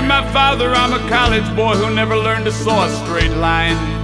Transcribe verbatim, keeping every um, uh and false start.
my father, I'm a college boy who never learned to saw a straight line.